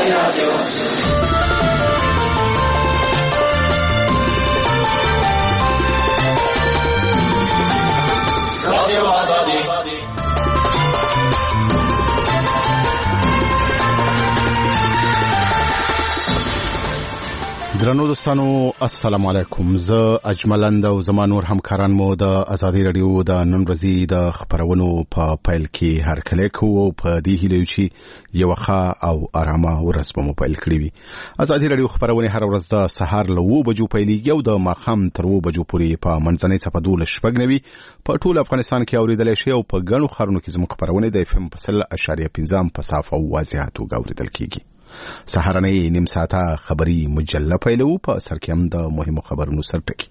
درنو دوستانو السلام علیکم. زه اجملند او زما نور همکاران مو د ازادي رادیو د نن ورځې د خبرونو په پیل کې هر کله کوو په دې هیله چې یو ښه او آرامه ورځ به مو پیل کړی وي. ازادي رادیو خبرونه هر ورځ د سهار له 9 بجو پیلېږي او د ماښام تر 2 بجو پورې په منځنۍ صفه 12 په ټول افغانستان کې اوریدل شي او په ګڼو خبرونو کې زموږ خبرونه د FM 0.5 په صافه او واضحه توګه اوریدل کیږي. سهارنۍ نیم ساعته خبري مجله پیلو په سر کې هم د مهمو خبرونو سرټکی.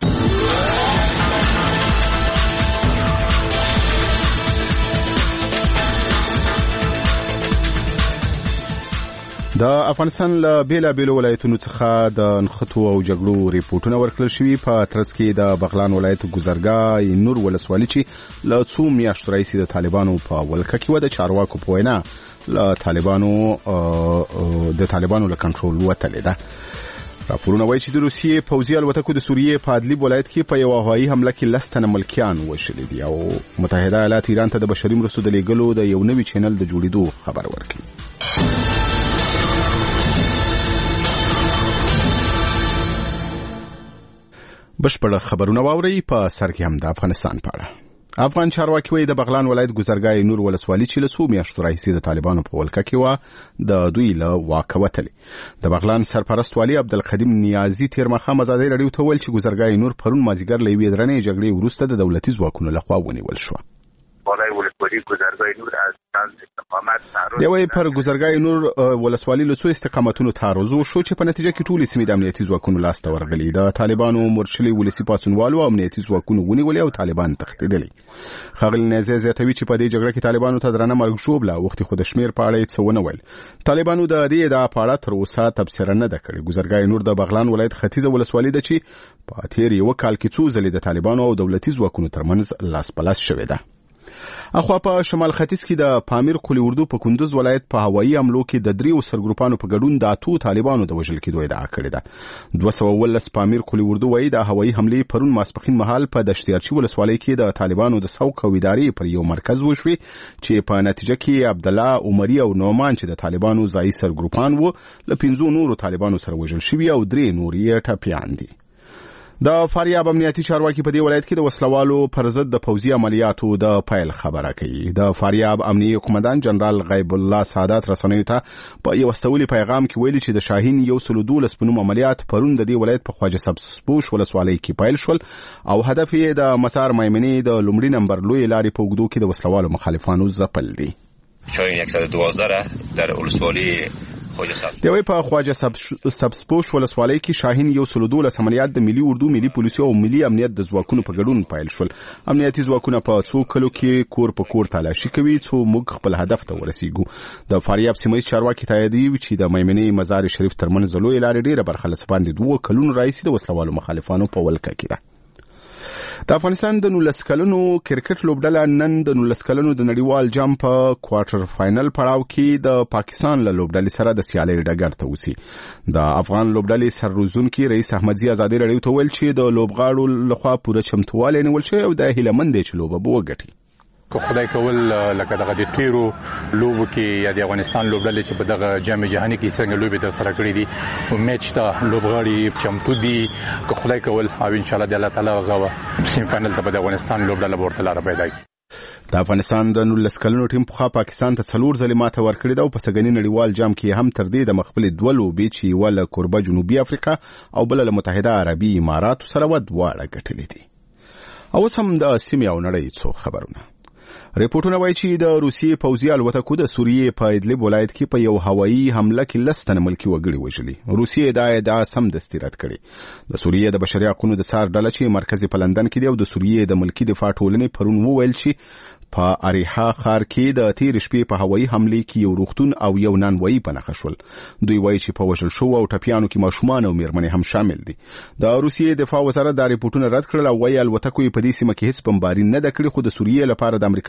د افغانستان له بیلابیلو ولایتونو څخه د نښتو او جګړو ریپورتونه ورکړل شوي. په ترڅ کې د بغلان ولایت ګذرګاه نور ولسوالي چې له څو میاشتو راهیسې د طالبانو په ولکه کې و د چارواکو په وینا له طالبانو له کنټرول وتلې ده. راپورونه وایي چې د روسیې پوځي الوتکو د سوریې په ادلیب ولایت کې په یو هوایي حمله کې 10 تنه ملکیان وشلي دي او متحده ایالات ایران ته د بشري مرستو د لیږلو د یو نوي چینل د جوړېدو خبر ورکړي. بشپړ خبرونه واوري. په سر کې هم د افغانستان په اړه افغان چارواکي وایي د بغلان ولایت ګذرګاه نور ولسوالي چې له څو میاشتو راهیسې د طالبانو په ولکه کې و د دوی له واکه وتلې. د بغلان سرپرست والي عبدالقدیم نیازي تیر ماښام ازادي رادیو ته ویل چې ګذرګاه نور پرون مازیګر له یوې درنې جګړې وروسته د دولتي ځواکونو لخوا ونیول شو. بالای ولسوالی گذرگاه نور از استقامت تعرض دی پر گذرگاه نور ولسوالی له څو استقامتونو تعرض شو چې په نتیجه کې ټول سیمې د امنیتي ځواکونو لاس ته ورغلي. د طالبانو مرشلي ولسی پاتونوالو امنیتي ځواکونو ونیولې او طالبان تښتېدلي. خغل نزه زیاتوي چې په دې جګړه کې طالبانو ته درنه مرګ ژوبله وخت خود شمیر په اړه څه ونه ویل. طالبانو د دې د اپاړه تر اوسه تبصره نه ده کړې. گذرگاه نور د بغلان ولایت ختیځه ولسوالی ده چې په تیر یو کال کې څو ځلې د طالبانو او دولتي ځواکونو ترمنځ لاس پلاس شوې ده. اخوا په شمال ختیځ کې د پامیر قلی اردو په کندوز ولایت په هوایي حملو کې د دریو سرګروپانو په ګډون د 8 طالبانو د وژل کېدو ادعا کړې ده. 219 پامیر قلی اردو وایي د هوایي حملې پرون ماسپخین مهال په دشتیارچی ولسوالۍ کې د طالبانو د سوق او ادارې پر یو مرکز وشوي چې په نتیجه کې عبدالله عمری او نومان چې د طالبانو ځایي سرګروپان وو له 15 نورو طالبانو سره وژل شوي او 3 نور یې ټپیان دي. د فاریاب امنیتي چارواکي په دې ولایت کې د وسلوالو پر ضد د پوځي عملیاتو د پیل خبره کوي. د فاریاب امنیتي قومندان جنرال غیب الله سعادت رسنیو ته په یو استولي پیغام کې ویلي چې د شاهین 112 پنوم عملیات پرون د دې ولایت په خواجه سبسپوش ولسوالۍ کې پیل شول او هدف یې د مسار میمنې د لومړي نمبر لوی لارې په اوږدو کې د وسلوالو مخالفانو ځپل دي. شاهین 112 در ولسوالۍ دوی په خواجه سبسپوش ولسوالۍ کې شاهین 112 عملیات د ملي اردو ملي پولیسو او ملي امنیت د ځواکونو په ګډون پیل شول. امنیتي ځواکونه په څو کلو کې کور په کور تلاشي کوي څو موږ خپل هدف ته ورسیږو. د فاریاب سیمه چارواکي تاییدوي چې د میمنې مزار شریف ترمنځ لوی لارې ډیره برخه له سپاند 2 کلونو راځي د وسلوالو مخالفانو په ولکه کې ده. د افغانستان د 19 کلنو کرکټ لوبډله نن د 19 کلنو د نړیوال جام په کوارټر فائنل پړاو کې د پاکستان له لوبډلې سره د سیالۍ ډګر ته وځي. د افغان لوبډلې سرروزونکي رئیس احمدزي ازادي رادیو ته ویل چې د لوبغاړو لخوا پوره چمتووالی نیول شوی او د هیله مند چې لوبه به وګټي. که خدای کول لکه دغه د تیرو لوبو کې یا د افغانستان لوبډلې چې په دغه جام جهاني کې څنګه لوبې تر سره کړې دي میچ ته لوبغاړي چمتو دي. که خدای کول او ان شاء الله د الله تعالی غوا سیم فائنل ته د افغانستان لوبډله ورته لاره پیدا کړي. د افغانستان د 19 کلنو ټیم په پاکستان ته 4 ځلې ماته ورکړې ده او په سګنی نړیوال جام کې هم تر دې د مخبل 2 لوبې چې ول کوربه جنوبي افریقا او بل له متحده عربي امارات سره ودواړه ګټلې دي. او سم د سیمې او نړۍ څو خبرونه. ریپورتونه وایي چې د روسیې پوځي الوتکو د سوریې په ادلیب ولایت کې په یو هوایي حمله کې 10 تنه ملکی وګړي وژلي. روسیې دا ادعا سمدستي رد کړې. د سوریې د بشري حقوقو د سار ډله چې مرکز په لندن کې دی او د سوریې د ملکی دفاع ټولنې پرون وویل چې په اریحا ښار کې د تیر شپې په هوایي حمله کې یو روغتون او یو نانوایی په نښه شول. دوی وایي چې په وژل شو او ټپیانو کې ماشومان او میرمنې هم شامل دي. د روسیې دفاع وزارت دا ریپورتونه رد کړل او وایي الوتکو په دې سیمه کې هیڅ بمباري نه ده کړې خو د سوریې لپاره د امریکا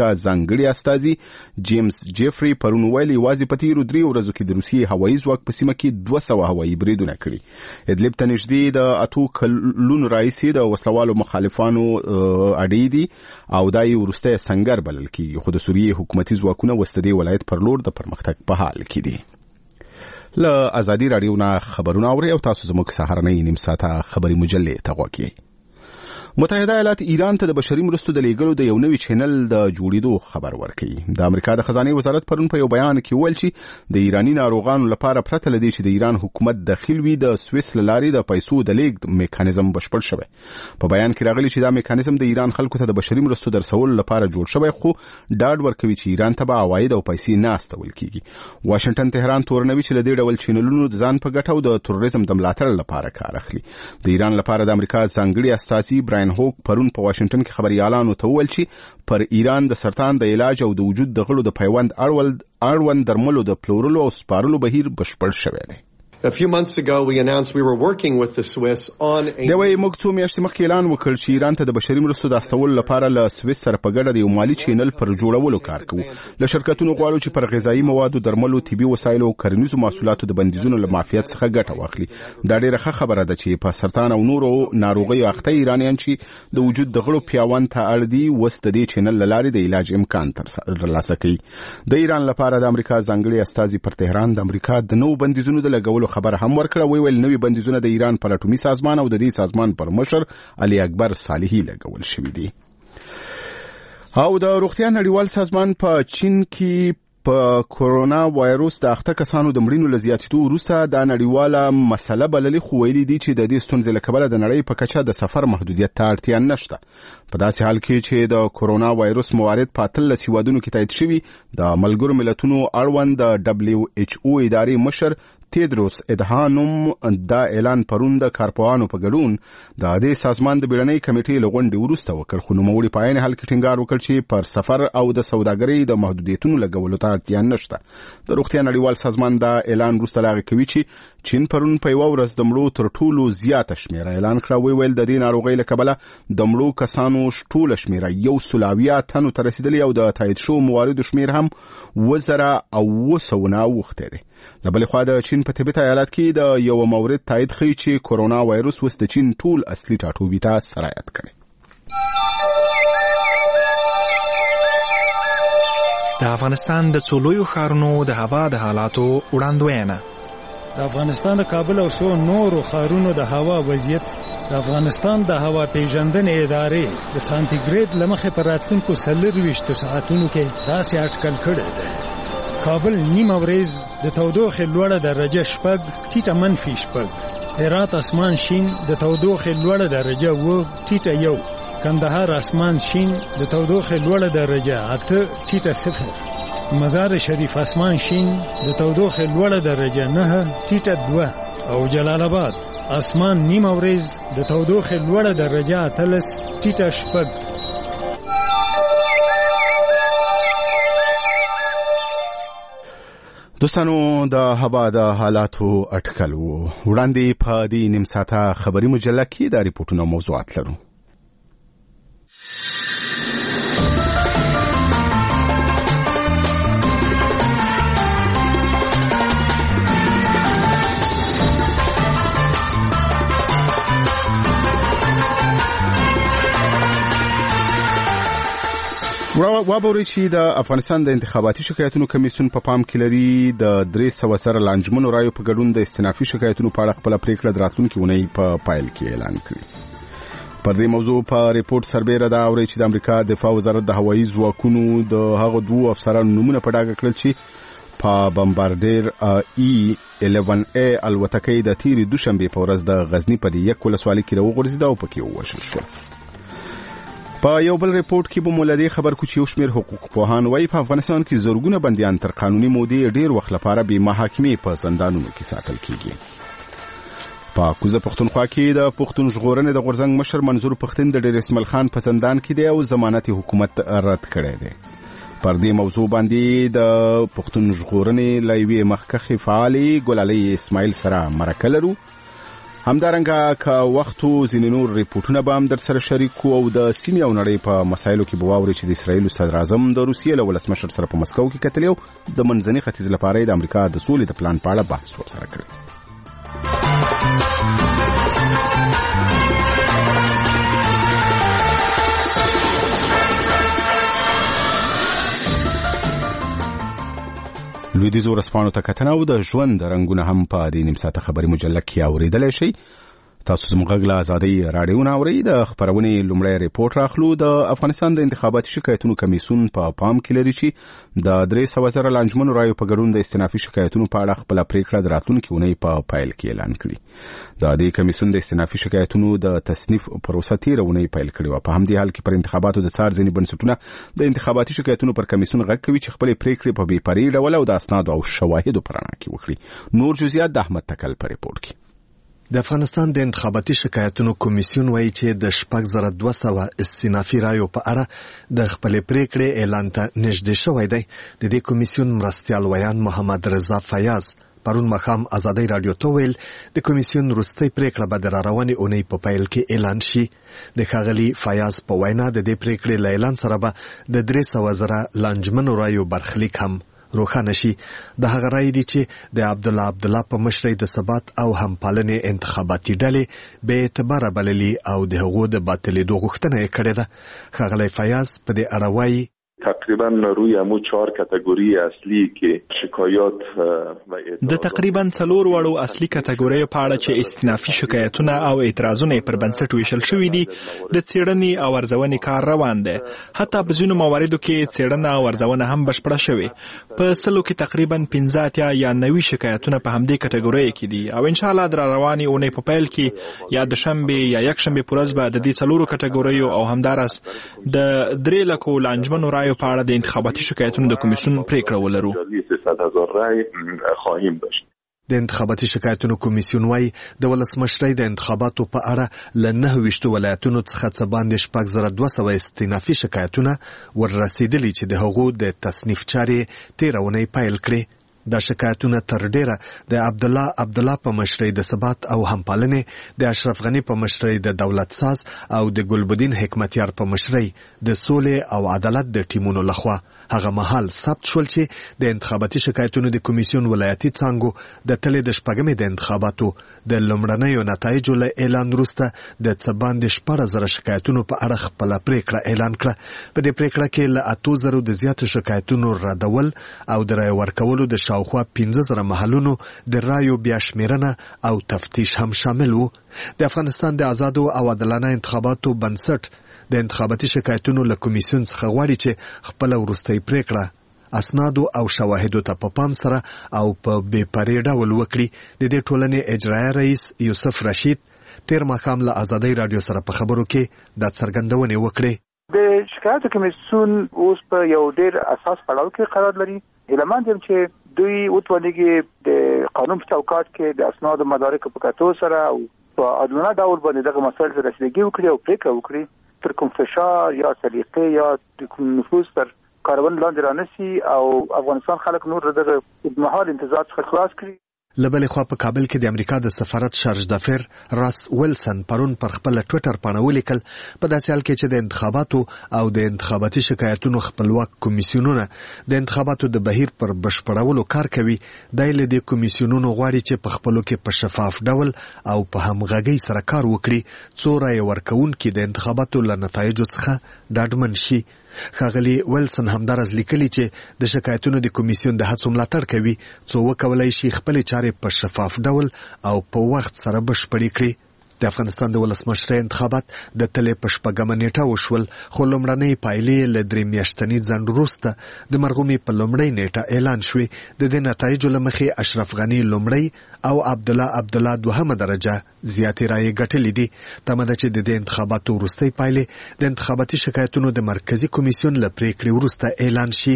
ځانګړي استازي جیمز جیفري پرون ویلي یوازې په تیرو 3 ورځو کې د روسیې هوایي ځواک په سیمه کې 200 هوایي بریدونه کړي. ادلب ته نږدې د 8 کلونو راهیسې د وسلوالو مخالفانو اډې دي او دای ورسته سنگر بلل کیږي، خو د سوریې حکومتي ځواکونه وستدي ولایت پر لور د پرمختګ په حال کې دي. له ازادي رادیو نه خبرونه اوري او تاسو زموږ سهارنۍ نیم ساعته خبري مجلې ته غوږ یې. متحده ایالات ایران ته د بشري مرستو د لیږلو د یو نوي چینل د جوړېدو خبر ورکړي. د امریکا د خزانه وزارت پرون په یو بیان کې ویل چې د ایرانی ناروغانو لپاره پرته لدی چې د ایران حکومت داخل وي د سویس لارې د پیسو د لیږد میکانیزم بشپړ شوی. په بیان کې راغلي چې دا میکانیزم د ایران خلکو ته د بشري مرستو درسول لپاره جوړ شوی، خو ډاډ ورکوي چې ایران ته به عواید او پیسې نه استول کیږي. واشنگټن تهران تورنوي چې لدی ډول چینلونو د ځان په ګټه او د تروریزم د ملاتړ لپاره کار اخلي. د ایران لپاره د امریکا ځانګړي استازي براین هوک پرون په واشنگټن کې خبريالانو ته وویل چې پر ایران د سرطان د علاج او د وجود د غړو د پیوند اړوند درملو د پلورلو او سپارلو بهیر بشپړ شوی دی. A few months ago we announced we were working with the Swiss on a دوی موږ څو میاشتې مخکې اعلان وکړ چې ایران ته د بشري مرستو د استول لپاره له سویس سره په ګډه د یو مالی چینل پر جوړولو کار کوو. له شرکتونو غواړو چې پر غذایی موادو، درملو، طبي وسایلو او کرنیزو محصولاتو د بندیزونو له معافیت څخه ګټه واخلي. دا ډیره ښه خبره ده چې په سرطان او نورو ناروغیو اخته ایرانیان چې د وجود د غړو پیوند ته اړ دي وس د دې چینل لارې د علاج امکان ترلاسه کوي. د ایران لپاره د امریکا ځانګړي استازي پر تهران د امریکا د نوو بندیزونو د لګولو خبر هم ورکړه. ویل نوې بندیزونه د ایران پر اټومي سازمان او د دې سازمان پر مشر علي اکبر صالحي لګول شوي دي. او د روغتیا نړیوال سازمان په چین کې په کورونا وایروس د اخته کسانو د مړینو لزیاتېدو وروسته د نړیواله مسله بللې، خو ویلي دي چې د دې ستونزې له کبله د نړۍ په کچه د سفر محدودیت ته اړتیا نشته. په داسې حال کې چې د کورونا وایروس موارد په 13 هیوادونو کې تایید شوي، د ملګرو ملتونو اړوند د WHO ادارې مشر تیدروس ادهانوم دا اعلان پرون د کارپوهانو په ګډون د دې سازمان د بیړنۍ کمیټې له غونډې وروسته وکړ، خو نوموړي په عین حال کې ټینګار وکړ چې پر سفر او د سوداګرۍ د محدودیتونو لګولو ته اړتیا نشته. د روغتیا نړیوال سازمان دا اعلان وروسته لا کوي چې چین پرون په یو ورځ د مړو تر ټولو زیاته شمیره اعلان کړه. ویل د دې ناروغۍ له کبله د مړو کسانو ټوله شمیره 120 تنو ته رسیدلې او د تایید شوو مواردو شمیر هم 1900 وخته دی. لبل خو د چین په تبت ایالت کې د یو مورد تایید خي چې کورونا وایروس وس د چین ټول اصلي ټاټوبي ته سرایت کړي. د افغانستان د څولویو ښارونو د هوا د حالاتو وړاندوینه. د افغانستان د کابل او سو نورو ښارونو د هوا وضعیت د افغانستان د هوا پیژندنې ادارې د سانتیګریډ لمخې پر راتلونکو 24 ساعتونو کې داسې اټکل کړی دی. کابل نیمه ورځ د تودوخې لوړه درجه 6 ټیټه -6، هرات اسمان شین د تودوخې لوړه درجه 2 ټیټه 1، کندهار اسمان شین د تودوخې لوړه درجه 8 ټیټه 0، مزار شریف اسمان شین د تودوخې لوړه درجه 9 ټیټه 2، او جلال آباد اسمان نیمه ورځ د تودوخې لوړه درجه 13 ټیټه 6. دوستانو د هوا د حالاتو اټکل وړاندې په دې نیم ساعته خبري مجله کې د ریپورتونو موضوعات لرو. وابوري چې د افغانستان د انتخاباتي شکایتونو کمیسیون په پام کې لري د 300 سره لانجمنو رایو په ګډون د استنافي شکایتونو په اړه خپل پریکړه دراتونکو ونی په پایل کې اعلان کړی. پر دې موضوع په ریپورت سربېره دا اوري چې د امریکا دفاع وزارت د هوایي ځواکونو د هغو دوه افسرانو نومونه په ډاګه کړل چې په بمباردیر E-11A الوتکې د تیری دوشنبه په ورځ د غزنی په یک ولسوالۍ کې راوغورځید او پکې ووژل شو. په یو بل ریپورت کې به مولدي خبر کو چې یو شمېر حقوق پوهان وايي په افغانستان کې زورګونه بنديان تر قانوني مودې ډیر وخت لپاره به محاکمې په زندانونو کې ساتل کیږي. په کوزه پښتونخوا کې د پښتون ژغورنې د غورزنګ مشر منظور پښتون د ډیر اسماعیل خان په زندان کې دی او ضمانت حکومت رد کړی دی. پر دې موضوع باندې د پښتون ژغورنې لایوي مخکخ فعالي ګلالي اسماعیل سره مرکه لرو. همدارنګه که وختو ځینې نور ریپورتونه به هم در سره شریک کو او د سیمې او نړۍ په مسایلو کې به واوري چې د اسرایل صدر اعظم د روسیې له ولسمشر سره په مسکو کې کتلی او د منځني ختیځ لپاره د امریکا د سولې د پلان په اړه بحث ورسره کړی. لویدیځ ورځپاڼو ته کتنه او د ژوند رنګونه هم په دې نیم ساعته خبري مجله کې اورېدلی شئ. تاسو زموږ غږ له ازادۍ راډیو نه اورئ. د خپرونې لومړی ریپورټ راخلو. د افغانستان د انتخاباتي شکایتونو کمیسیون په پام کې لري چې د 300,000 لانجمنو رایو په ګډون د استنافي شکایتونو په اړه خپله پریکړه د راتلونکي اونۍ په پیل کې اعلان کړي. د دې کمیسیون د استنافي شکایتونو د تصنیف پروسه تېره اونۍ پیل کړې وه. په همدې حال کې پر انتخاباتو د څار ځینې بنسټونه د انتخاباتي شکایتونو پر کمیسیون غږ کوي چې خپلې پریکړې په بې پرې ډول او د اسنادو او شواهدو په رڼا کې وکړي. نور جزئیات د احمد تکل په ریپورټ کې. د افغانستان د انتخاباتي شکایتونو کمیسیون وایي چې د 6200 استنافي رایو په اړه د خپلې پریکړې اعلان ته نږدې شوی دی. د دې کمیسیون مرستیال ویان محمد رضا فیاض پرون مخام ازادۍ رادیو ته ویل د کمیسیون وروستۍ پریکړه به د راروانې اونۍ په پیل کې اعلان شي. د ښاغلي فیاض په وینا د دې پریکړې له اعلان سره به د 300,000 لانجمنو رایو برخلیک هم روښانه شي. د هغه رای دی چې د عبدالله په مشرۍ د ثبات او همپالنې انتخاباتي ډلې بې اعتباره بللي او د هغو د باطلېدو غوښتنه یې کړې ده. ښاغلی فیاض په دې اړه وایي تقریبا روی همو 4 کاتگوری اصلی که شکایات و د تقریبا 4 وړو اصلي کاتګوریو په اړه چې استنافي شکایتونه او اعتراضونه پر بنسټ ویشل شوي دي د څېړنې او ارزونې کار روان دی. حتی په ځینو مواردو کې څېړنه او ارزونه هم بشپړه شوې. په سلو کې تقریبا 15 یا 90 شکایتونه په همدې کاتګورۍ کې دي او ان شاء الله در روانې اونۍ په پیل کې یا د شنبه یا یک شنبه پر ورځ به د دې 4 کاتګوریو او همدارس د 3 لک لانجمنو رایو په اړه د انتخاباتي شکایتونو د کمیسیون پریکړه ولرو. 300,000 رای خواهیم داشت. د انتخاباتي شکایتونو کمیسیون وايي د ولسمشرۍ د انتخاباتو په اړه له 9 ولایتونو څخه څه باندې 6200 استنافي شکایتونه وررسېدلي چې د هغو د تصنیف چارې 13 اونۍ پیل کړې. دا شکایتونه تر ډیره د عبدالله په مشرۍ د ثبات او همپالنې، د اشرف غنی په مشرۍ د دولت ساز او د ګلبدین حکمتیار په مشرۍ د سولې او عدالت د ټیمونو لخوا هغه مهال ثبت شول چې د انتخاباتي شکایتونو د کمیسیون ولایتي څانګو د تلې د شپږمې د انتخاباتو د لومړنیو نتایجو له اعلان وروسته د څه باندې 14,000 شکایتونو په اړه خپله پریکړه اعلان کړه. په دې پریکړه کې له 8,000 د زیاتو شکایتونو ردول او د رای ورکولو د شاوخوا 15,000 محلونو د رایو بیا شمیرنه او تفتیش هم شامل وو. د افغانستان د آزادو او عادلانه انتخاباتو بنسټ د انتخاباتي شکایتونو له کمیسیون څخه غواړي چې خپل وروستۍ پریکړه اسنادو او شواهدو ته په پام سره او په بې پرې ډول وکړي. د دې ټولنې اجرایي رئیس یوسف رشید تیر ماښام له ازادۍ رادیو سره په خبرو کې د څرګندونې وکړې. د شکایت کمیسیون اوس په یو ډېر اساس پړاو کې قرار لري. اعلان دي چې دوی وټولېږي د قانون په چوکاټ کې د اسناد مدارک په کتو سره او په عادلانه ډول باندې دغه مسایل سره رسیدګي وکړي او پریکړه وکړي تر کوم فشار یا سلیقې یا د کوم نفوذ تر کاروان لاندې رانسي او افغانستان خلک نور دغه مهال انتظار څخه خلاص کړي. لبلې خوا په کابل کې د امریکا د سفارت شارج دافیر راس ویلسن پرون پر خپل ټوئیټر باندې ولیکل په داسې حال کې چې د انتخاباتو او د انتخاباتي شکایتونو خپلواک کمیسیونونه د انتخاباتو د بهیر پر بشپړولو کار کوي. دای له دې کمیسیونونو غواړي چې په خپلو کې په شفاف ډول او په همغږۍ سره کار وکړي څو رای ورکوونکي د انتخاباتو له نتایجو څخه ډاډمن شي. ښاغلي ویلسن همدارز لیکلي چې د شکایتونو د کمیسیون د هڅو ملاتړ کوي څو وکولای شي خپل چارې په شفاف ډول او په وخت سره بشپړې کړي. د افغانستان د ولسمشرۍ انتخابات د تلې په 8 نیټه وشول خو لومړنۍ پایلې له 3 میاشتني ځنډ وروسته د مرغومي په لومړۍ نیټه اعلان شوې. د دې نتایجو له مخې اشرف غنی لومړی او عبدالله دوهمه درجه زیاتې رایې ګټلې دي. تمه ده چې د دې انتخاباتو وروستۍ پایلې د انتخاباتي شکایتونو د مرکزی کمیسیون له پریکړې وروسته اعلان شي.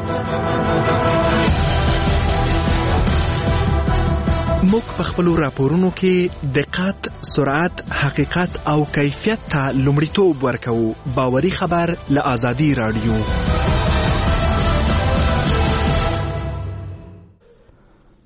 موږ په خپل راپورونو کې دقت، سرعت، حقیقت او کیفیت ته لومړیتوب ورکوو. باوري خبر له ازادي رادیو.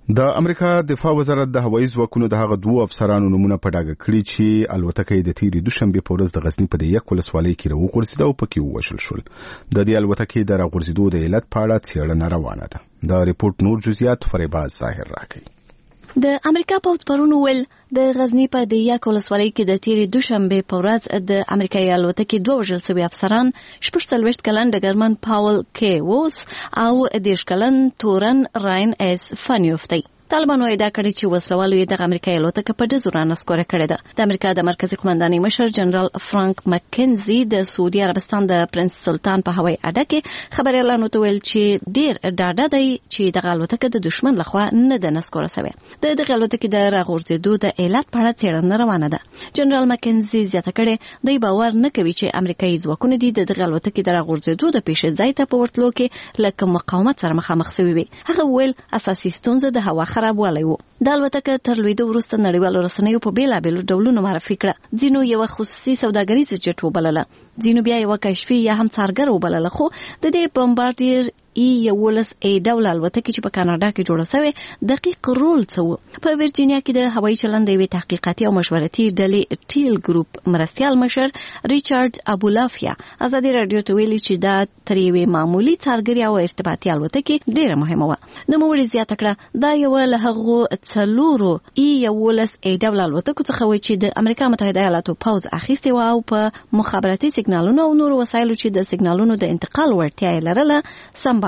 د امریکا دفاع وزارت د هوایي ځواکونو د هغه دوه افسرانو نومونه په ډاګه کړي چې الوتکه د تیرې دوشنبه په ورځ د غزنی په یک ولسوالۍ کې راوغورځېده او پکې ووژل شول. د دې الوتکې د راغورځېدو د علت په اړه څېړنه روانه ده. د ریپورت نور جزئیات فریباز ظاهر راکړي. د امریکا پوځ پرون ویل د غزنی په د یک ولسوالۍ کې د تیرې دوشنبه په ورځ د امریکایي الوتکې دوه وژل شوي افسران 46 کلن ډګرمن پاول کې ووس او 10 کلن تورن راین اس فنیوفتی. طالبانو ادعا کړې چې وسلوالو یې د امریکایي الوتکه په ډزو رانسکوره کړې ده. د امریکا د مرکزی قومندانۍ مشر جنرال فرانک مکنزي د سعودي عربستان د پرنس سلطان په هوایي اډه کې خبريالانو ته ویل چې ډیر ډاډه دی چې د الوتکه د دشمن لخوا نه د نسکوره شوی. د الوتکې د راغورځېدو د علت په اړه څېړنه روانه ده. جنرال مکنزي زیاته کړې دی باور نه کوي چې امریکایي ځواکونه د الوتکې د راغورځېدو د پیښې ځای ته په ورتلو کې لکه مقاومت سره مخامخ شوي وي. هغه ویل اساسي ستونزه د هوا خرابوالی و. د الوتکه تر لویدو وروسته نړیوالو رسنیو په بیلابیلو ډولونو معرفي کړه. ځینو یو خصوصي سوداګریز جټ وبلله، ځینو بیا یو کشفي یا هم څارګر وبلله، خو د دې بمبارډیر ولس ډول الوتکې چې په کاناډا کې جوړه شوې دقیق رول څه په ورجینیا کې د هوایي چلند یوې تحقیقاتي او مشورتي ډلې ټیل ګروپ مرستیال مشر ریچارډ ابولافیا ازادي رادیو ته ویلي چې دا تر یوې معمولی څارګري او ارتباطي الوتکې ډیره مهمه وه. نوموړي زیاته کړه دا یو له هغو څلورو ولس ډول الوتکو څخه و چې د امریکا متحده ایالاتو پوځ اخیستې و او په مخابراتي سیګنالونو او نورو وسایلو چې د سیګنالونو د انتقال وړتیا یې لرله سمبالوه.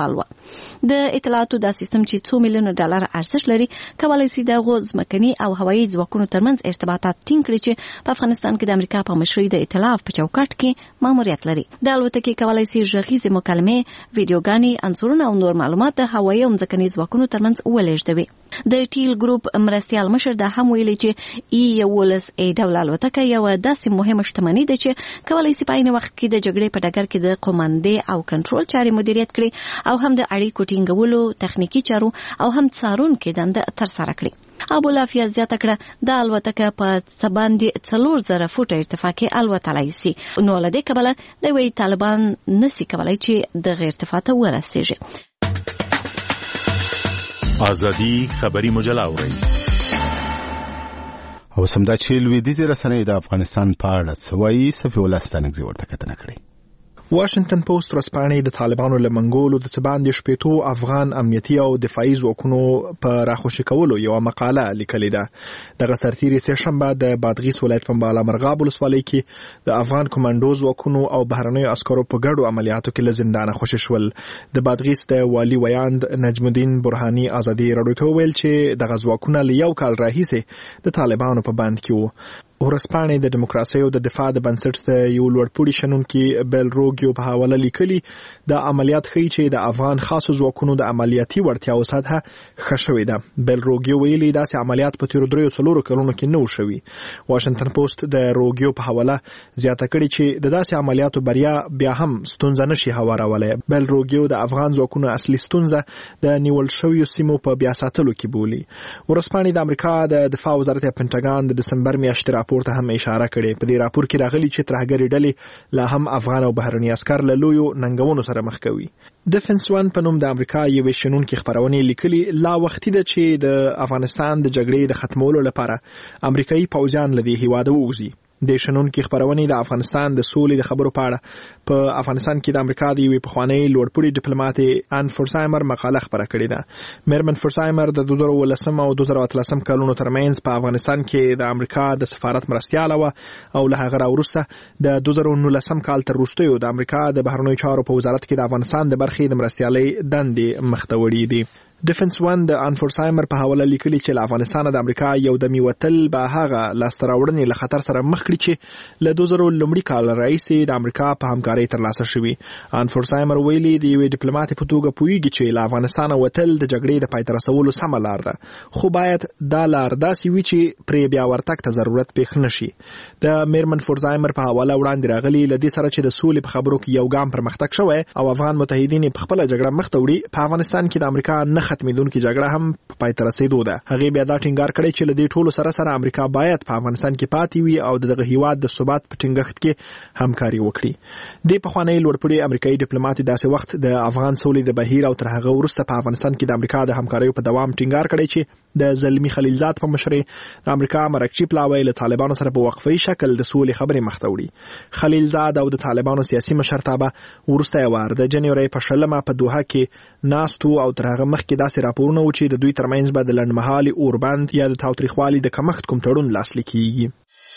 د اطلاعاتو دا سیستم چې $2 میلیون ارزښت لري کولای شي د ځمکني او هوایي ځواکونو ترمنځ ارتباطات ټینګ کړي چې په افغانستان کې د امریکا په مشرۍ د ائتلاف په چوکاټ کې ماموریت لري. د الوتکې کولای شي غږیزې مکالمې، ویډیوګانې، انځورونه او نور معلومات د هوایي او ځمکني ځواکونو ترمنځ ولېږدوي. د ټیل ګروپ مرستیال مشر دا هم ویلي چې ولس ډول الوتکه یو داسې مهمه شتمنۍ ده چې کولای شي په عین وخت کې د جګړې په ډګر کې د قوماندې او کنټرول چارې مدیریت کړي او هم د اړیکو ټینګولو، تخنیکی چارو او هم څارونکو دنده ترسره کړي. ابولافیا زیاته کړه د الوتکه په باندې 4000 فوټه ارتفاع کې الوتلای شي. نو له دې کبله د وی طالبان نسی کولای چې د غیر ارتفاع ته ورسیږي. ازادي خبری مجله اوري. او سمدا چې لویدیځ رسنۍ د افغانستان په اړه سوي صفي ولستانک زی ورته کتنه کړې. واشنگټن پوسټ ورځپاڼې د طالبانو له منګولو د څباندې شپېتو افغان امنیتي او دفاعي ځواکونو په راخوشي کولو یو مقاله لیکلې ده. دغه سرتیري سه شنبه د بادغیس ولایت په بالا مرغاب ولسوالۍ کې د افغان کمانډو ځواکونو او بهرنیو عسکرو په ګډو عملیاتو کې له زندانه خوشي شول. د بادغیس د والي ویاند نجم الدین برهاني ازادي رادیو ته ویل چې دغه ځواکونه له یو کال راهیسې د طالبانو په بند کې وو. ورسپانې د دیموکراسي او د دفاع د بنسټ ته یو لوړپوړي شنونکي بیل روګیو په حواله لیکلي د عملیات ښیي چې د افغان خاصو ځواکونو د عملیاتي وړتیاو سطحه ښه شوې ده. بیل روګیو ویلي داسې عملیات په تیرو 3 کلونو کې نه و شوي. واشنگټن پوسټ د روګیو په حواله زیاته کړې چې د داسې عملیاتو بریا بیا هم ستونزه نشي هوارولی. بیل روګیو د افغان ځواکونو اصلي ستونزه د نیول شویو سیمو په بیا ساتلو کې بولي. ورسپانې د امریکا د دفاع وزارت پنټاګان د دسمبر میاشتې راپورته هم اشاره کړې. په دې راپور کې راغلي چې ترهګري ډلې لا هم افغان او بهرني عسكر له لویو ننګونو سره مخ کوي. ډیفنس ون په نوم د امریکا یو شنونکي خبرونه لیکلي لا وختي ده چې د افغانستان د جګړې د ختمولو لپاره امریکایي پوځیان لدی هیواده ووزي. د شنونکي خبرونه د افغانستان د سولې د خبرو په اړه په افغانستان کې د امریکا د یوې پخوانی لوړپوړي ډیپلوماټ ان فورسایمر مقاله خبره کړې ده. میرمن فورسایمر د 2013 او 2013 کلونو ترمنځ په افغانستان کې د امریکا د سفارت مرستیاله و او له هغه وروسته د 2019 کال تر وروستیو د امریکا د بهرنیو چارو په وزارت کې د افغانستان د برخې د مرستیالۍ دندې مخته وړي دي. ډیفنس ون د ان فورسایمر په حواله لیکلي چې له افغانستان د امریکا یو د میوتل به هغه لاستراوړنې له خطر سره مخ کړي چې له 2000 لومړي کال راهیسې د امریکا په همکارۍ ترلاسه شوي. ان فورسایمر ویلي د یوې ډیپلوماټ په توګه پوهیږي چې له افغانستان وتل د جګړې د پای ته رسولو سمه لار ده، خو باید دا لار داسې وي چې پرې بیا ورتګ ته ضرورت پېښ نشي. د میرمن فورسایمر په حواله وړاندې راغلي له دې سره چې د سولې په خبرو کې یو ګام پرمختګ شوی او افغان متحدین په خپل جګړه مخ ته وړي، په افغانستان کې د امریکا نه ختمېدونکې جګړه هم پای ته رسیدو ده. هغه بیا دا ټینګار کړی چې له دې ټولو سره امریکا باید په افغانستان کې پاتې وي او دغه هیواد د ثبات په ټینګښت کې همکاري وکړي. د پخوانی لوړپوړي امریکایي ډیپلوماټ داسې وخت د افغان سولې د بهیر او تر هغه وروسته په افغانستان کې د امریکا د همکاریو په دوام ټینګار کړی چې د زلمی خلیلزاد په مشرۍ د امریکا مرکچی پلاوی له طالبانو سره په وقفي شکل د سولې خبرې مخته وړي. خلیلزاد او د طالبانو سیاسي مشرتابه ورسته وار د جنوري په 16 په دوحه کې ناستو او تر هغه مخکې داسې راپورونه و چې د دوی ترمنځ به د لنډمهالي اوربند یا د تاوتریخوالي د کمښت کوم تړون لاسلیک کیږي.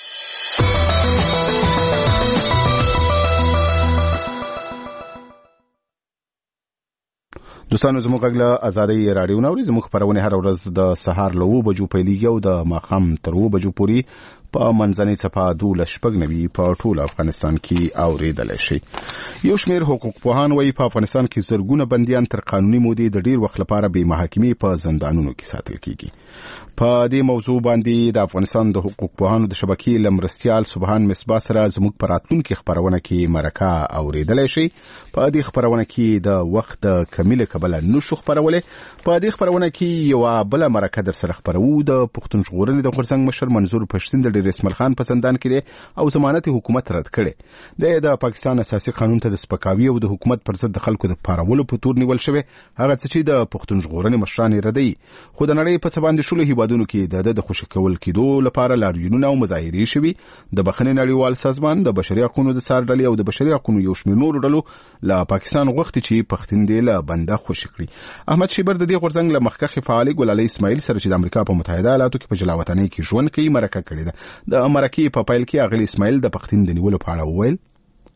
دوستانو زموږ غږ له ازادۍ رادیو نوري زموږ خبرونه هر ورځ د سهار له 9 بجو پیلېږي او د ماښام تر 9 بجو پورې په منځنۍ څپه 12:90 په ټول افغانستان کې اوریدل شي. یو شمېر حقوق پوهان وايي په افغانستان کې زرګونه بنديان تر قانوني مودې د ډیر وخت لپاره بې محاکمې په زندانونو کې ساتل کیږي. په دې موضوع باندې د افغانستان د حقوق پوهانو د شبکې لمرستيال سبحان مصباح سره زموږ پراتونکو خبرونه کې مرکه اوریدل شي. په دې خبرونه کې د وخت د کمیل کبل نشو خبرولې. په دې خبرونه کې یو بل مرکه در سره خبرو د پښتون ژغورنې د غورځنګ مشر منظور پښتين د رسمل خان په زندان کې دی او ضمانت حکومت رد کړي. د پاکستان اساسي قانون ته د سپکاوي او د حکومت پر ضد د خلکو د پارولو په تور نیول شوی. هغه چې د پښتون ژغورنې مشران ردی خو د نړۍ په څ باندې شول هیوادونو کې د خوشی کول کېدو لپاره لاریونونه او مظاهرې شوي. د بخښنې نړیوال سازمان د بشري حقوقو د سار ډلې او د بشري حقوقو یو شمېر نور ډلو له پاکستان غوښتي چې پښتون دی له بنده خوشی کړي. احمد شیبر د دې غورځنګ له مخکښ فعال ګلالي اسماعیل سره چې د امریکا په متحده ایالاتو کې په جلاوطنۍ کې ژوند کوي مرکه کړې ده. د مرکې په پیل کې اغلی اسماعیل د پښتون د نیولو په اړه وویل.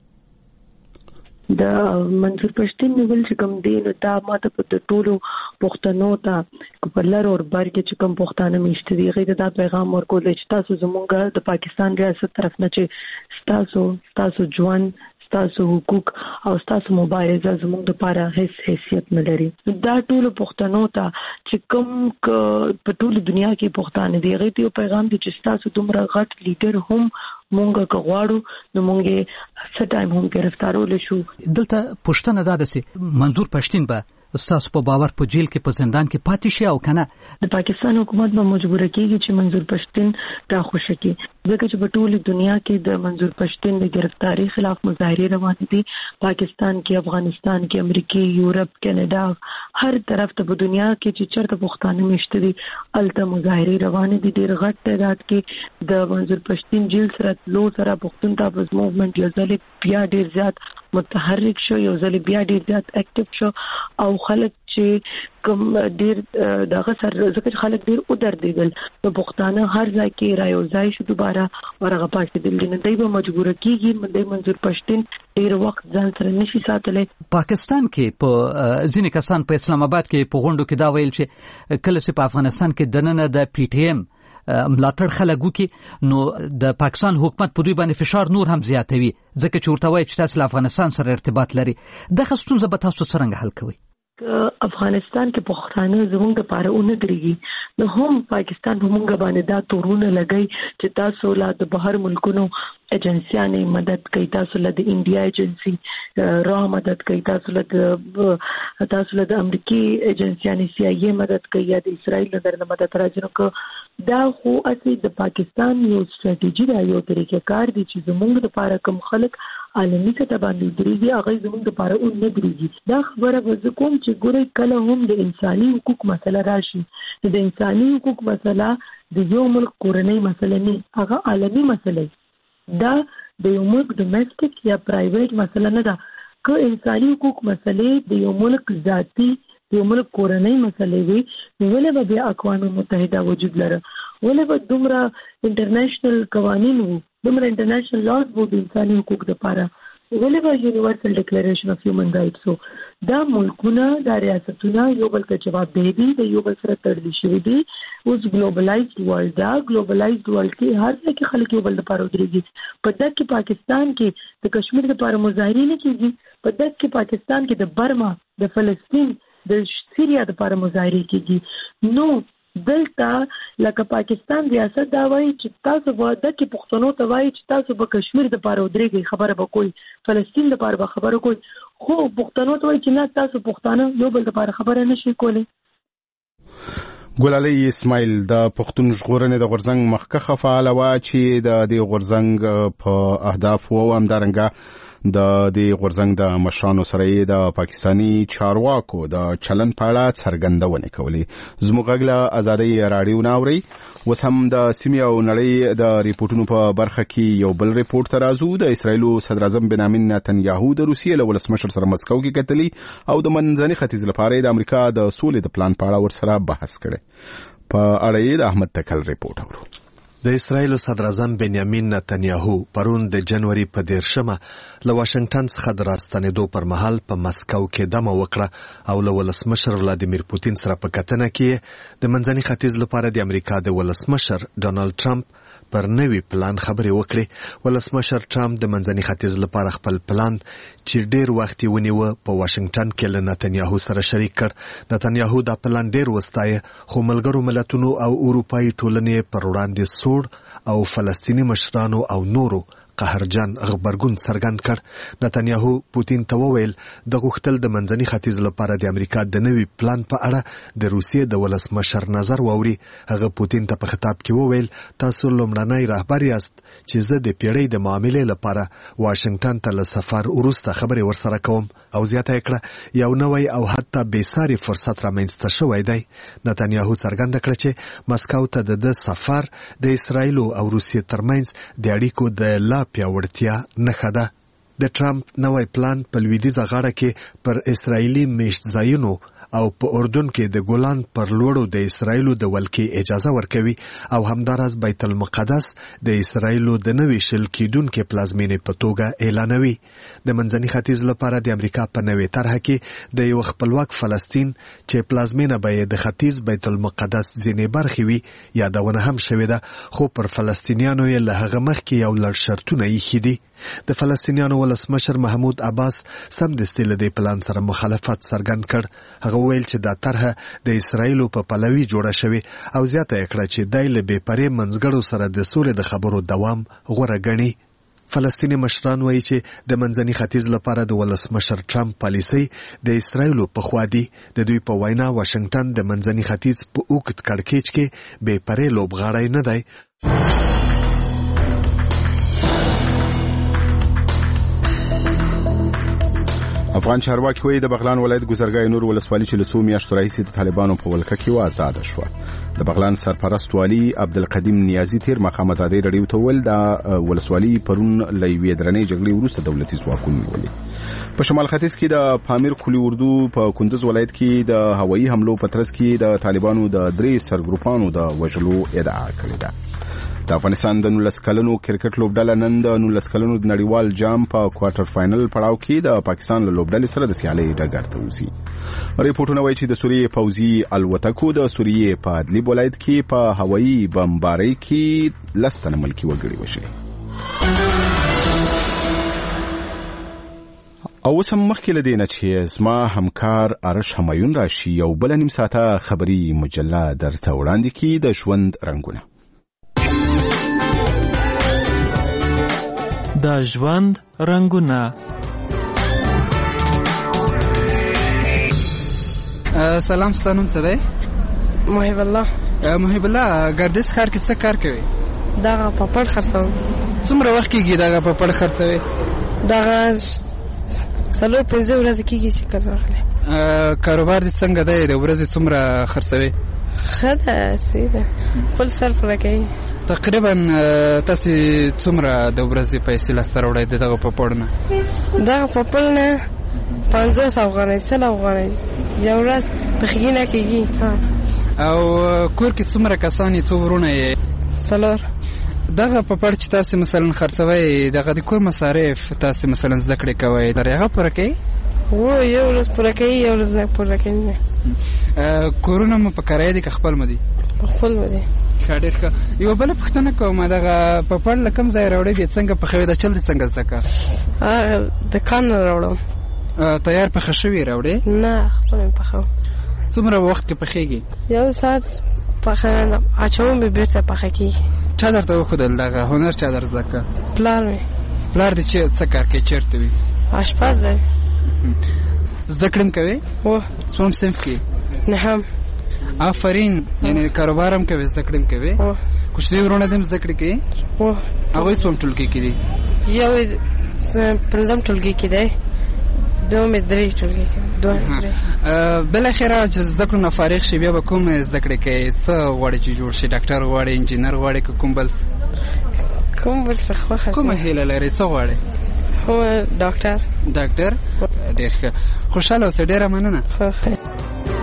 د منظور پښتين نیول چې کوم دی نو دا ماته په ټولو پښتنو ته په لر او بر کې چې کوم پښتانه میشته دي غوښته دا پیغام ورکول چې تاسو زمونږ د پاکستان ریاست طرف نه چې تاسو ژوند تاسو حقوق او تاسو مبارزه زموږ لپاره هیڅ حیثیت نه لري. دا ټول پښتنو ته چې کوم په ټول دنیا کې پښتانه دي غوښته یو پیغام دی چې تاسو دومره غټ لیډر هم مونږه کغواړو نو مونږه څه ټایم هم گرفتارول شو. دلته پښتنه دا ده منظور پښتين به استاسو په باور په جیل کې په زندان کې پاتې شي او کنه د پاکستان حکومت به مجبور کیږي چې منظور پښتين دا خوشی کی ځکه چې په ټول دنیا کې د منظور پښتين د گرفتاری خلاف مظاهره روان دي. پاکستان کې، افغانستان کې، امریکا، یورپ، کینیډا، هر طرف ته په دنیا کې چې چرته پښتانه مشته دي الته مظاهره روان دي. ډیر غټ تعداد کې د منظور پښتين جیل سره لو سره پښتون تابوز موومېنټ یو ځل بیا ډیر زیات متحرک شو، یو ځل بیا ډیر زیات اکټیو شو او خلک چې کوم ډیر دغه سره ځکه خلک ډیر ودرېدل نو پښتانه هر ځای کې رايوځای شو دوباره ورغه پاتې دي نه دی به مجبور کیږي د منظور پښتين ډیر وخت ځان سره نشي ساتلی. پاکستان کې په ځینې کسان په اسلام آباد کې په غونډو کې دا ویل چې کله چې په افغانستان کې دننه د پی ټی ایم ملاتړ خلکو کې نو د پاکستان حکومت په دوی باندې فشار نور هم زیاتوي ځکه چې ورته وایي چې تاسو له افغانستان سره ارتباط لري. دغه ستونزه به تاسو څنګه حل کوئ؟ افغانستان کې پښتانه زموږ لپاره اونې درېږي نو هم پاکستان همغه باندې دا تورونه لګي چې تاسو لا د بهر ملکونو ایجنسیانې مدد کوي، تاسو له د انډیا ایجنسی را مدد کوي، تاسو له د امریکای ایجنسیانې سی آی ای مدد کوي یا د اسرائیل نه مدد راځي. نو دا خو اصلي د پاکستان یو ستراتیژي دا یو طریقې کار دي چې زموږ لپاره کوم خلک عالمي سطح باندې درېږي هغه زموږ لپاره اونې درېږي. دا خبره به کوم چې ګوري کله هم د انساني حقوق مسله راشي د انساني حقوق مسله د یو ملک کورنۍ مسله نه هغه عالمي مسله دا د یو ملک ډومېسټک یا پرایویټ مسله نه ده. که انساني حقوق مسلې د یو ملک ذاتي د یو ملک کورنۍ مسلې وي نو ولې به بیا اقوام متحده وجود لره، ولې به دومره انټرنیشنل قوانین وو، دومره انټرنیشنل لاز وو د انساني حقوق لپاره، ولې به یونیورسل ډیکلیریشن اف هیومن رائټس وو. دا ملکونه دا ریاستونه یو بل ته جواب دی د یو بل سره تړلي شوي دي. اوس ګلوبلایزډ ورلد دا ګلوبلایزډ ورلد کې هر ځای کې خلک یو بل لپاره ودرېږي. په دغه کې پاکستان کې د کشمیر لپاره مظاهرې نه کیږي، په دغه کې پاکستان کې د برما، د فلسطین، د سیریا لپاره مظاهرې کیږي. نو دلته لکه پاکستان ریاست دا وایي چې تاسو به دغه پښتنو ته وایي چې تاسو به کشمیر لپاره ودرېږئ، خبره به کوئ، فلسطین لپاره به خبره کوئ، خو پښتنو ته وایي چې نه تاسو پښتانه یو بل لپاره خبره نشئ کولی. ګلالي اسماعیل د پښتون ژغورنې د غورځنګ مخکخه فعال و چې د دې غورځنګ په اهداف او همدارنګه د دې غورځنګ د مشرانو سره د پاکستانی چارواکو د چلن په اړه څرګندونه کولې زموږ غږ له ازادي رادیو ناوري اوس هم د سیمې او نړۍ د ریپورتونو په برخه کې یو بل ریپورت ترازو د اسرایل صدر اعظم بنیامین نتنیاهو د روسیې له ولسمشر سره مسکو کې کتلی او د منځني ختیځ لپاره د امریکا د سولې د پلان په اړه ورسره بحث کړي په اړه د احمد تکل ریپورت اورو. د اسرایل صدر اعظم بنیامین نتنیاهو پرون د جنوري په 13مه له واشنگټن څخه د راستنېدو پر مهال په مسکو کې دمه وکړه او له ولسمشر ولادیمیر پوتین سره په کتنه کې د منځني ختیځ لپاره د امریکا د ولسمشر ډونالد ټرمپ پر نوی پلان خبرې وکړي. ولسمشر ټرمپ د منځني ختیځ لپاره خپل پلان چې ډیر وخت ونیو په واشنگټن کې له نتنیاهو سره شریک کړ. نتنیاهو دا پلان ډیر وستایه خو ملګرو ملتونو او اروپایي ټولنې پر وړاندې سوړ او فلسطینی مشرانو او نورو قهرجن غبرګون څرګند کړ. نتنیاهو پوتین ته وویل د غوښتل د منځني ختیځ لپاره د امریکا د نوي پلان په اړه د روسیې د ولسمشر نظر واوري. هغه پوتین ته په خطاب کې وویل تاسو لومړنی رهبر یاست چې زه د پیړۍ د معاملې لپاره واشنگټن ته له سفر وروسته خبرې ورسره کوم او زیاته کړه یو نوی او حتی بېساري فرصت رامنځته شوی دی. نتنیاهو څرګنده کړه چې مسکو ته د سفر د اسرایل او روسیې ترمنځ د اړیکو د لا پیاوړتیا نښه ده. د ټرمپ نوی پلان په لویدیځه غاړه کې پر اسرایلی میشت ځایونو او په اردن کې د ګولان پر لوړو د اسرایلو د ولکې اجازه ورکوي او همداراز بیت المقدس د اسرایلو د نوي شل کېدونکې پلازمینې په توګه اعلانوي. د منځني ختیځ لپاره د امریکا په نوې طرحه کې د یو خپلواک فلسطین چې پلازمینه به یې د ختیځ بیت المقدس ځینې برخې وي یادونه هم شوې ده خو پر فلسطینیانو یې له هغه مخکې یو لړ شرطونه ایښي دي. د فلسطینیانو ولسمشر محمود عباس سمدستي له دې پلان سره مخالفت څرګند کړ. هغه ویل چې دا طرحه د اسرایلو په پلوي جوړه شوې او زیاته یې کړه چې دی له بې پرې منځګړو سره د سولې د خبرو دوام غوره ګڼي. فلسطیني مشران وایي چې د منځني ختیځ لپاره د ولسمشر ټرمپ پالیسي د اسرایلو په خوا دي. د دوی په وینا واشنگټن د منځني ختیځ په اوږد کړکېچ کې بې پرې لوبغاړی نه دی. افغان چارواکي وایي د بغلان ولایت ګذرګاه نور ولسوالي چې له څو میاشتو راهیسې د طالبانو په ولکه کې آزاده شوه. د بغلان سرپرست والي عبدالقدیم نیازي تیر مخام ازادي رادیو ته ویل د ولسوالي پرون له یوې درنې جګړې وروسته دولتي ځواکونه نیولې. په شمال ختیځ کې د پامیر کلی اردو په کندوز ولایت کې د هوایي حملو په ترڅ کې د طالبانو د 3 سرګروپانو د وژلو ادعا کړې ده. د افغانستان د 19 کلنو کرکټ لوبډله نن د 19 کلنو د نړیوال جام په کوارټر فائنل پړاو کې د پاکستان له لوبډلې سره د سیالۍ ډګر ته وځي. ریپورتونه وایي چې د سوریې پوځي الوتکو د سوریې په ادلیب ولایت کې په هوایي بمبارۍ کې 10 تنه ملکي وګړي وژلي. او اوس هم مخکې له دې نه چې زما همکار ارش همایون راشي یو بله نیم ساعته خبري مجله درته وړاندې کړي د ژوند رنګونه. د ژوند رنګونه. سلام ستاسو څه دی؟ محب الله. محب الله ګردش ښار کې څه کار کوي؟ دغه پاپړ خرڅوم. څومره وخت کېږي دغه پاپړ خرڅوي؟ دغه 4-5 ورځې کېږي چې کار اخلي. کاروبار دې څنګه دی؟ د ورځې څومره خرڅوي؟ ښه ده سیده خپل صرف راکوي. تقریبا تاسو څومره د ورځې پیسې لاسته راوړئ دغه پاپړ نه؟ دغه پاپړ نه 50 افغانۍ 100 افغانۍ یو ورځ پخېږي کېږي. او کور کې څومره کسان یې؟ څو ورونه یې؟ 4. دغه پاپړ چې تاسو مثلا خرڅوي دغه د کور مصارف تاسو مثلا زده کړې کوئ درې هغه پوره کوي؟ یو ورځ پوره کوي یو ورځ نه پوره کوي. کورونه مو په کرایه دي که خپل مو دي؟ خپل مو دي. ډېر ښه. یوه بله پوښتنه کوم دغه پاپړ له کوم ځای راوړئ بیا څنګه پخوي؟ د چل دې څنګه زده کړه؟ دکان نه راوړم. تیار پخه شوي راوړې؟ نه خپل مې پخوم. څومره وخت کې پخېږي؟ یو ساعت پخه اچوم بیا بېرته پخه کېږي. چا درته وښودل دغه هنر چا در زده کړه؟ پلار مې. پلار دې څه کار کوي؟ چېرته وي؟ اشپز دی. زده کړه هم کوې؟ هو. څوم صنف کې؟ 9. آفرین یعنی کاروبار هم کوي زده کړم کوي کوشنی ورونه دم زده کړی کوي هغه څوم ټولګي کې دي یو پرلم ټولګي کې دی دوه مې درې ټولګي کې بل اخره چې زده کړو نه فارغ شي بیا به کوم زده کړی کوي څه غواړي چې جوړ شي ډاکټر غواړي انجینر غواړي کوم بل څه خوښه کومه هیله لري څه غواړي ډاکټر ډېر ښه خوشاله اوسه ډېره مننه